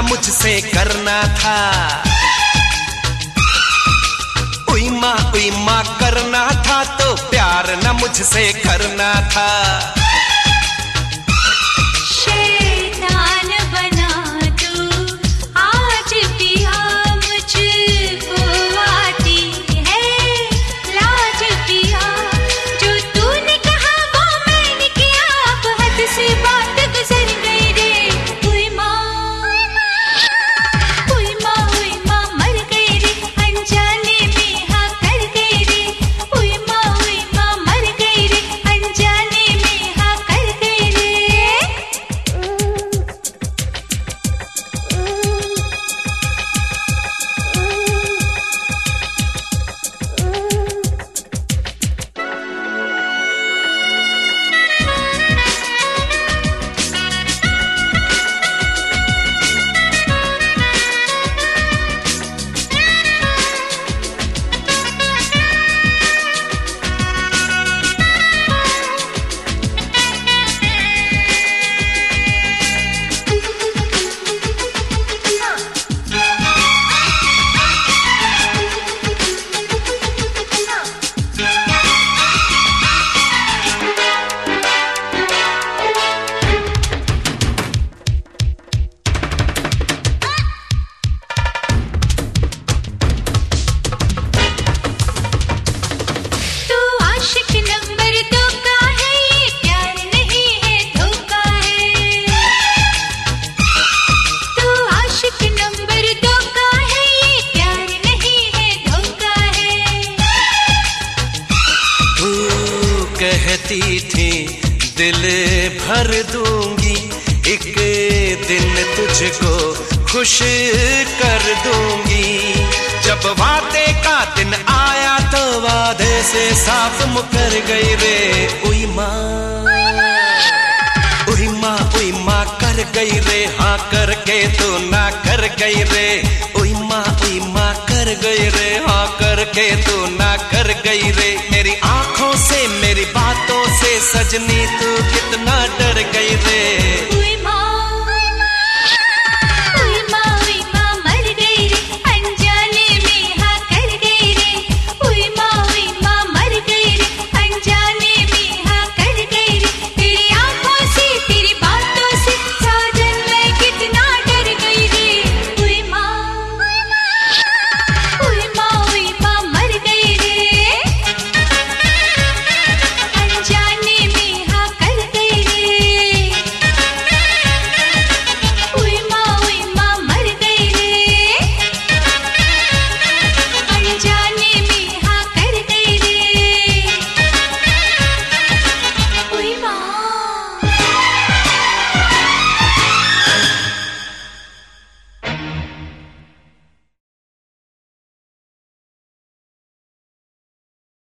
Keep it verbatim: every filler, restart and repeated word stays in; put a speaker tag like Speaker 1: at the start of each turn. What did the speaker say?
Speaker 1: मुझसे करना था, उई माँ उई माँ करना था तो प्यार न मुझसे करना था। कहती थी दिल भर दूंगी, एक दिन तुझको खुश कर दूंगी। जब वादे का दिन आया तो वादे से साफ मुकर गई रे। उई माँ उई माँ उई माँ कर गई रे, हाँ करके तो ना कर गई रे। उई माँ उई माँ कर गई रे, हाँ करके तो ना कर गई रे। मेरी आंखों से मेरी बातों से सजनी तू कितना